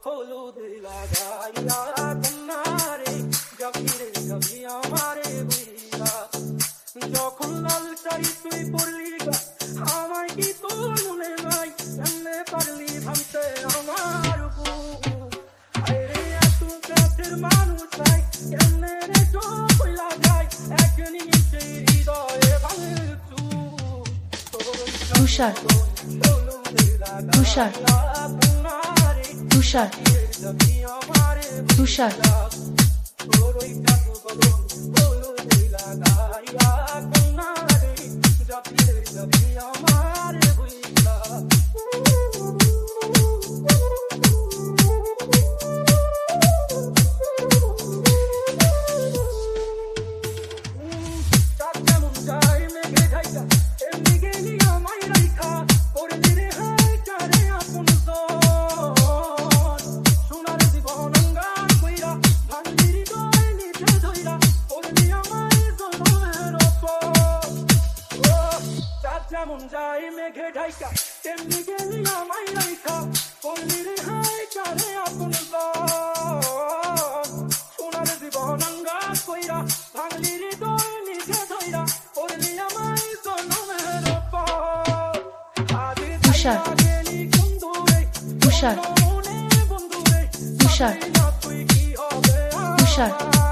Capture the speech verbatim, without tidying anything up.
হলুদ লাগাইয়া কন্যারে যাবিরে যাবি আমারে বুইরা যখন লাল শাড়ি তুই পরলি গা আমায় কি তোর মনে নাই এমনে পারলি ভাঙতে আমার বুক আরে এত কাছের মানুষ নাই এমনে রে চোখ হইলা যায় এক নিমিষে হৃদয়ে ভাঙে তুষার তুষার তুষার তুষার যেমন যায় মেঘে ঢাইকা তেমনি গেলি আমায় রাইখা করলি রে হাই কারে আপন সোনার জীবন অঙ্গার কইরা ভাঙলি রে দই নিজে ধইরা করলি আমায় জনমের তুষার তুষার তুষার তুষার